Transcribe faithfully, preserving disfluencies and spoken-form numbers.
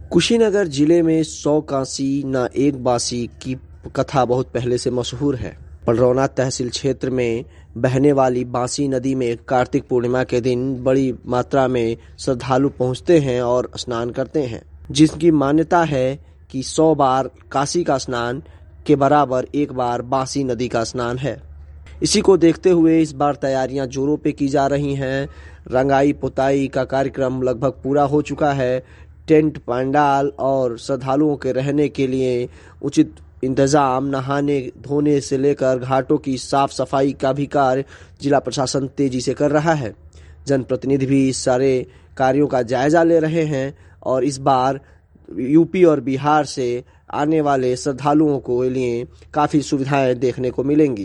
कुशीनगर जिले में सौ काशी न एक बासी की कथा बहुत पहले से मशहूर है। पलरौना तहसील क्षेत्र में बहने वाली बांसी नदी में कार्तिक पूर्णिमा के दिन बड़ी मात्रा में श्रद्धालु पहुंचते हैं और स्नान करते हैं, जिसकी मान्यता है कि सौ बार काशी का स्नान के बराबर एक बार बांसी नदी का स्नान है। इसी को देखते हुए इस बार तैयारियां जोरों पे की जा रही हैं। रंगाई पुताई का कार्यक्रम लगभग पूरा हो चुका है। टेंट, पंडाल और श्रद्धालुओं के रहने के लिए उचित इंतजाम, नहाने धोने से लेकर घाटों की साफ सफाई का भी कार्य जिला प्रशासन तेजी से कर रहा है। जनप्रतिनिधि भी इस सारे कार्यों का जायजा ले रहे हैं और इस बार यूपी और बिहार से आने वाले श्रद्धालुओं को लिए काफी सुविधाएं देखने को मिलेंगी।